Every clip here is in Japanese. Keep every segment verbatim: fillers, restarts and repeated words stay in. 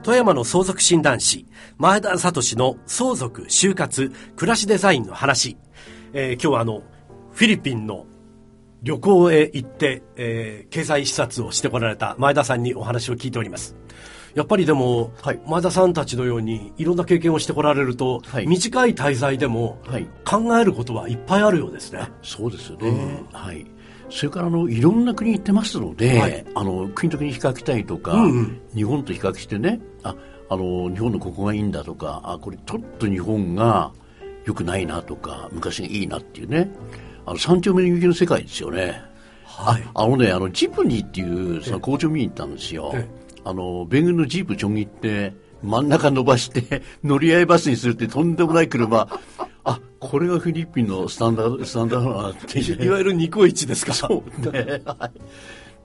富山の相続診断士前田聡の相続就活暮らしデザインの話、えー、今日はあのフィリピンの旅行へ行って、えー、経済視察をしてこられた前田さんにお話を聞いております。やっぱりでも、はい、前田さんたちのようにいろんな経験をしてこられると、はい、短い滞在でも、はい、考えることはいっぱいあるようですね。 そうですよね、うんはい、それからあのいろんな国行ってますので、はい、あの国と国比較したいとか、うんうん、日本と比較してね あ, あの日本のここがいいんだとかあこれちょっと日本が良くないなとか昔がいいなっていうねあの三丁目の雪の世界ですよね、はい、あ, あのねあのジプニーっていうその工場見に行ったんですよ。あの米軍のジープちょん切って真ん中伸ばして乗り合いバスにするってとんでもない車あこれがフィリピンのスタンダードスタンダードなって、ね、 いわゆるニコイチですか。 そうね、はい、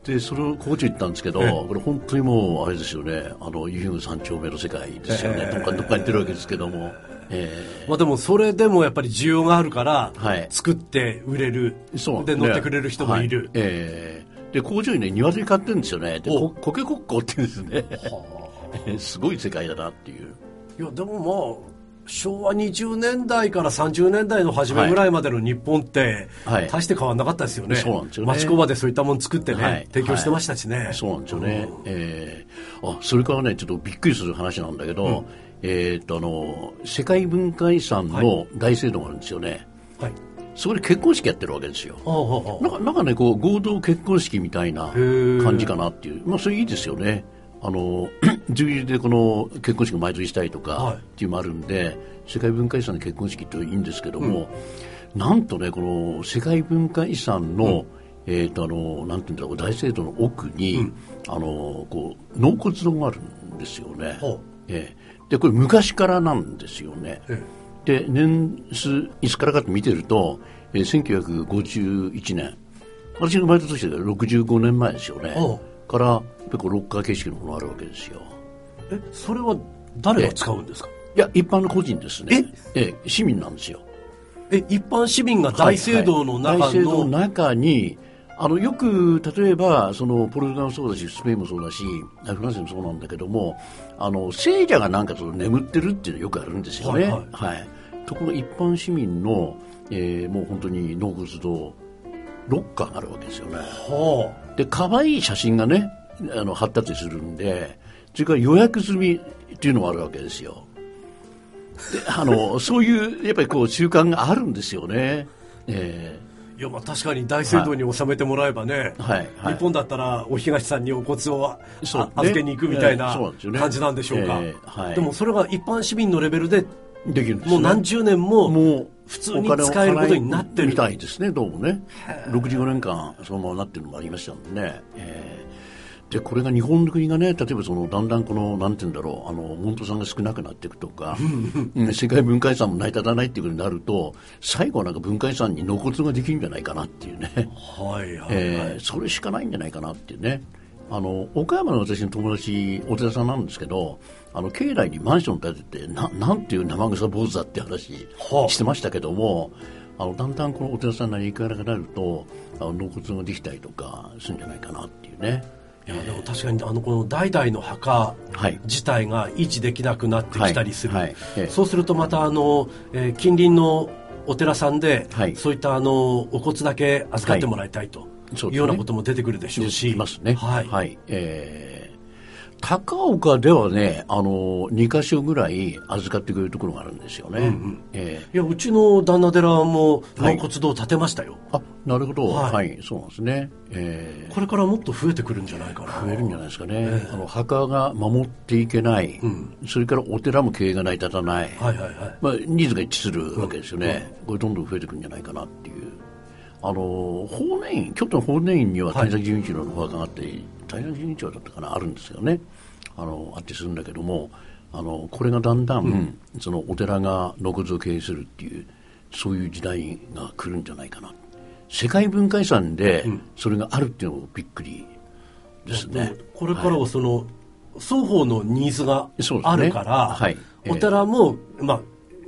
でそれを工場行ったんですけどこれ本当にもうあれですよねあのユー三丁目の世界ですよね、えー、どっかどっか行ってるわけですけども、えーまあ、でもそれでもやっぱり需要があるから、はい、作って売れるそうで乗ってくれる人もいる、はいえーで工場にね鶏買ってるんですよね。でこコケコッコって言うんですねすごい世界だなっていう。 いやでもまあ昭和にじゅうねんだいからさんじゅうねんだいの初めぐらいまでの日本って、はい、大して変わらなかったですよね。そうなんですよね。町工場でそういったもの作ってね、はい、提供してましたしね、 はい、そうなんですよね、うんえー、あそれからねちょっとびっくりする話なんだけど、うんえー、っとあの世界文化遺産の大聖堂があるんですよね、はいそこで結婚式やってるわけですよ。ああああなんか、なんかねこう合同結婚式みたいな感じかなっていうまあそれいいですよね。あの自分でこの結婚式を毎年したいとかっていうのもあるんで、はい、世界文化遺産の結婚式っていいんですけども、うん、なんとねこの世界文化遺産の、うんえー、とあのなんていうんだろう大聖堂の奥に、うん、あのこう納骨堂があるんですよね、えー、でこれ昔からなんですよね。で年数いつからかって見てると、えー、せんきゅうひゃくごじゅういちねん私が生まれた年でろくじゅうごねんまえですよね。からやっぱりこうロッカー形式のものがあるわけですよ。 えそれは誰が使うんですか。 いや一般の個人ですね。ええ市民なんですよ。 え一般市民が大聖堂の中の、はいはい、大聖堂の中にあのよく例えばそのポルトガルもそうだしスペインもそうだしフランスもそうなんだけどもあの聖者がなんかその眠ってるっていうのよくあるんですよね、はいはいはい、ところ一般市民の、えー、もう本当に納骨堂ロッカーがあるわけですよね、はあ、で可愛い写真がねあの貼ったりするんでそれから予約済みっていうのもあるわけですよ。であのそういうやっぱりこう習慣があるんですよね、えーいやまあ確かに大聖堂に収めてもらえばね、はいはい、日本だったらお東さんにお骨を、ね、預けに行くみたいな感じなんでしょうか、えーはい、でもそれが一般市民のレベルでできるんです、ね、もう何十年も普通に使えることになってるみたいですね。どうもねろくじゅうごねんかんそのままなってるのもありましたのでね、えーでこれが日本の国がね例えばそのだんだんこのなんていうんだろうあの門徒さんが少なくなっていくとか世界文化遺産も成り立たないっていうことになると最後はなんか文化遺産に納骨ができるんじゃないかなっていうね、はいはいはいえー、それしかないんじゃないかなっていうね。あの岡山の私の友達お寺さんなんですけどあの境内にマンション建てて な, なんていう生臭坊主だって話してましたけども、はあ、あのだんだんこのお寺さんが行かなくなるとあの納骨ができたりとかするんじゃないかなっていうね。 いやでも確かにあのこの代々の墓自体が維持できなくなってきたりする、はいはいはい、そうするとまたあの、えー、近隣のお寺さんで、はい、そういったあのお骨だけ預かってもらいたいというようなことも出てくるでしょうし、 いますね、はいはいえー高岡ではねあのにか所ぐらい預かってくれるところがあるんですよね、うんうんえー、いやうちの旦那寺も納骨堂を建てましたよ、 はい、あなるほど、はいはい、そうなんですね、えー、これからもっと増えてくるんじゃないかな。 増えるんじゃないですかね、えー、あの墓が守っていけない、うん、それからお寺も経営が成り立たない、はいはいはいまあ、ニーズが一致するわけですよね、うんうん、これどんどん増えてくるんじゃないかなっていう。あの法然院京都の法然院には谷崎潤一郎のお墓があって、はい、谷崎潤一郎だったかなあるんですよね。あのあってするんだけどもあのこれがだんだん、うん、そのお寺が納骨を経営するっていうそういう時代が来るんじゃないかな。世界文化遺産でそれがあるっていうのもびっくりですね、 うん、これからはその、はい、双方のニーズがあるから、ねはい、お寺も、まあ、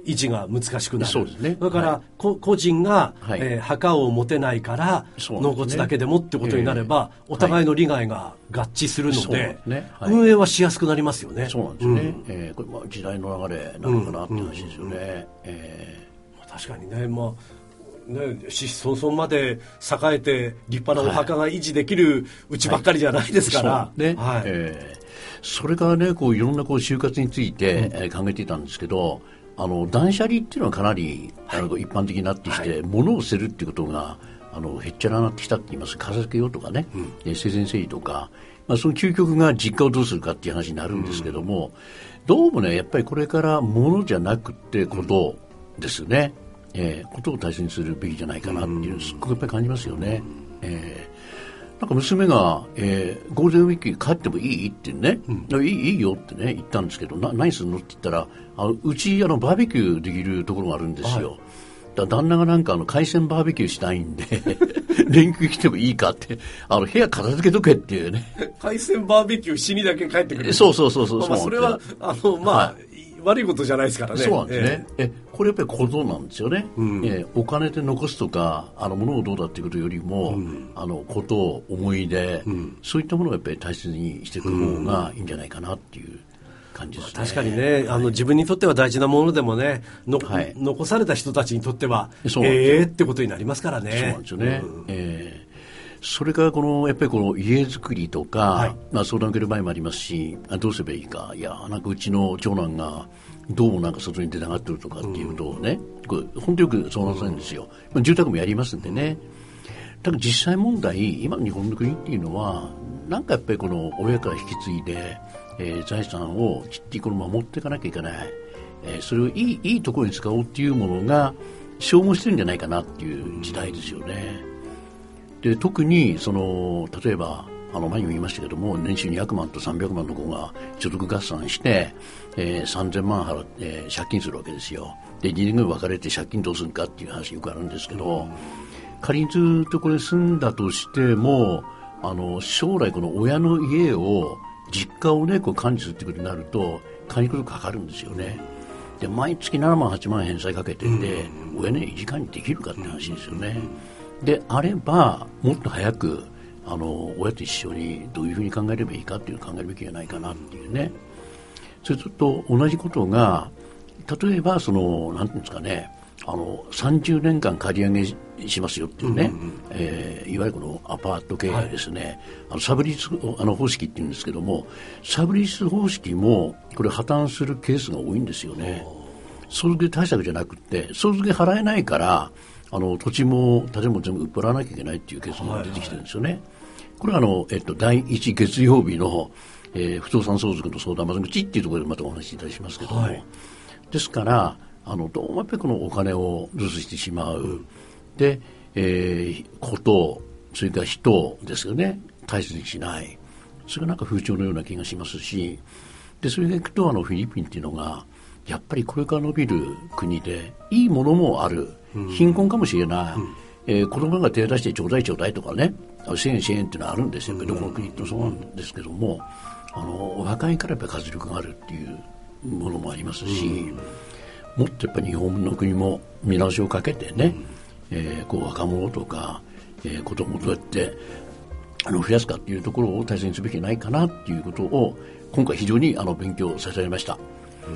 維持が難しくなる。 そうですね。 だから、はい、個人が、 はい、 えー、墓を持てないから、ね、納骨だけでもってことになれば、えー、お互いの利害が合致するので、ねはい、運営はしやすくなりますよね。 そうなんですね。うん、えー、これまあ時代の流れなのかなって話ですよね。うんうんうんえー、確かにね、まあね、子孫孫まで栄えて立派なお墓が維持できるうちばっかりじゃないですから、 はいはいねはいえー、それからねこういろんなこう就活について、うんえー、考えていたんですけどあの断捨離っていうのはかなり、はい、あの一般的になってきて、はい、物を捨てるっていうことがあのへっちゃらになってきたって言います片付けようとかね、うんえー、生前整理とか、まあ、その究極が実家をどうするかっていう話になるんですけども、うん、どうもねやっぱりこれから物じゃなくてことですよね、うんえー、ことを大切にするべきじゃないかなっていうすっごくやっぱり感じますよね、えー、なんか娘が、えー、ゴールデンウィーク帰ってもいいってね、うん、いい、いいよってね言ったんですけどな何するのって言ったらあのうちあのバーベキューできるところがあるんですよ、はい、だ旦那がなんかあの海鮮バーベキューしたいんで連休来てもいいかってあの部屋片付けとけっていうね海鮮バーベキューしにだけ帰ってくるそうそうそうそう、 まあ、それはあのまあ、はい悪いことじゃないですからね。 そうなんですね。えー、えこれやっぱりことなんですよね。うんえー、お金で残すとかあの物をどうだっていうことよりも、うん、あのこと思い出、うん、そういったものをやっぱり大切にしていく方がいいんじゃないかなっていう感じですね。 確かにね、あの自分にとっては大事なものでもねの、はい、残された人たちにとってはえーってことになりますからね。 そうなんですよね。うんえーそれからこのやっぱりこの家づくりとか、はいまあ、相談を受ける場合もありますしどうすればいいかいやなんかうちの長男がどうもなんか外に出たがってるとかっていうとね、うん、これ本当よくそうなんですよ、うん、住宅もやりますんでねだから実際問題今の日本の国っていうのはなんかやっぱりこの親から引き継いで、えー、財産をきっちりこの守っていかなきゃいけない、えー、それをいい、いいところに使おうっていうものが消耗してるんじゃないかなっていう時代ですよね。で特にその例えばあの前にも言いましたけども年収にひゃくまんとさんびゃくまんの子が所得合算して、えー、さんぜんまん払って、えー、借金するわけですよ。でにねんごに別れて借金どうするかっていう話よくあるんですけど仮にずっとこれ住んだとしてもあの将来この親の家を実家をねこう管理するってことになると管理費かかるんですよね。で毎月ななまんはちまん返済かけてて親の家時間にできるかって話ですよね。であればもっと早くあの親と一緒にどういうふうに考えればいいかっていうのを考えるべきじゃないかなっていうね。それと同じことが例えばそのなんていうんですかねあのさんじゅうねんかん借り上げしますよっていうね、うんうんうんえー、いわゆるこのアパート経営ですね、はい、あのサブリースあの方式っていうんですけどもサブリース方式もこれ破綻するケースが多いんですよね。相続対策じゃなくて相続払えないからあの土地も建物も全部売っ払わなきゃいけないっていうケースも出てきてるんですよね、はいはい、これはあの、えっと、だいいち月曜日の、えー、不動産相続の相談窓口っていうところでまたお話しいたしますけども、はい、ですからあのどうもやっぱりこのお金を留守してしまう、うん、で、えー、ことそれから人ですよね大切にしないそれがなんか風潮のような気がしますしでそれがいくとあのフィリピンっていうのがやっぱりこれから伸びる国でいいものもある貧困かもしれない、うんえー、子供が手を出してちょうだいちょうだいとかね支援支援っていうのはあるんですよ、うん、どこの国とそうなんですけどもあのお若いからやっぱり活力があるっていうものもありますし、うん、もっとやっぱり日本の国も見直しをかけてね、うんえー、こう若者とか、えー、子供をどうやってあの増やすかっていうところを大切にすべきないかなっていうことを今回非常にあの勉強させられました。うん、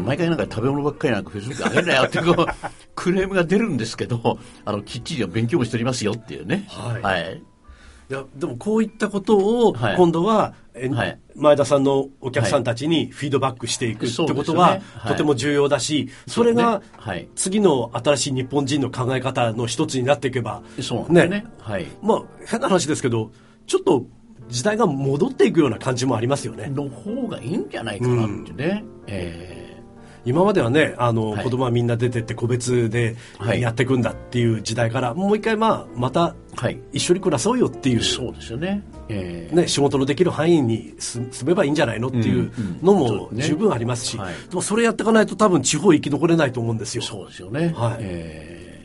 毎回なんか食べ物ばっかりなんかフェイスブック上げるなよってこうクレームが出るんですけどあのきっちり勉強もしておりますよっていうね、はいはい、 いやでもこういったことを今度は、はいはい、前田さんのお客さんたちにフィードバックしていくってことは、はいねはい、とても重要だしそれが次の新しい日本人の考え方の一つになっていけばそうなんですね、はい、 まあ変な話ですけどちょっと時代が戻っていくような感じもありますよね。 の方がいいんじゃないかなってね、うんえー、今まではねあの、はい、子供はみんな出てって個別でやっていくんだっていう時代から、はい、もう一回、まあ、また一緒に暮らそうよっていう、はい、 そうですよね、 えーね、仕事のできる範囲に住めばいいんじゃないのっていうのも十分ありますし、うんうんねはい、でもそれやっていかないと多分地方生き残れないと思うんですよ。 そうですよね、 はいえー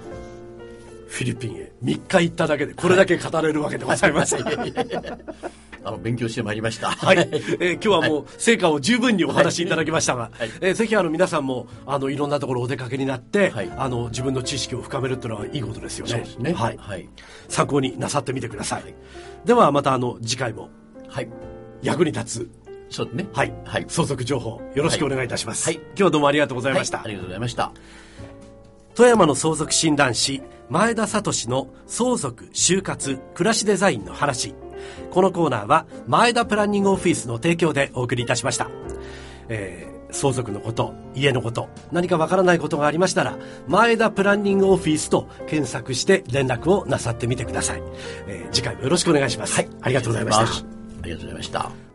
フィリピンへみっか行っただけでこれだけ語れるわけでございます、はいあの勉強してまいりました。 はい、えー、今日はもう成果を十分にお話しいただきましたが、はい、えー、ぜひあの皆さんもあのいろんなところお出かけになって、はい、あの自分の知識を深めるっていうのはいいことですよね。 そうですね。 はい。 はい、 参考になさってみてください。はい、ではまたあの次回も役に立つ、 そうですね。 はい。はい。相続情報よろしくお願いいたします。はい。はい、今日はどうもありがとうございました。 はい、ありがとうございました。 富山の相続診断士前田聡の相続就活暮らしデザインの話。このコーナーは前田プランニングオフィスの提供でお送りいたしました。えー、相続のこと、家のこと、何かわからないことがありましたら、前田プランニングオフィスと検索して連絡をなさってみてください。えー、次回もよろしくお願いします。はい。ありがとうございました。 ありがとうございました。